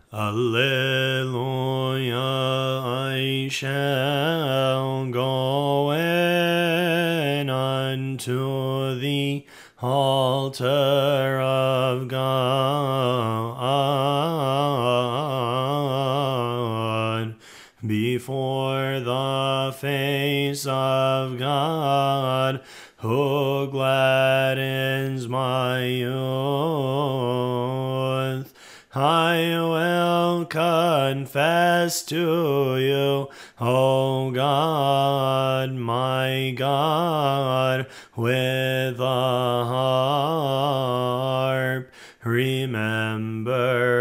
Alleluia, I shall go in unto the altar of God, before the face of God, who gladdens my youth. I will confess to you, O God, my God, with a harp. Remember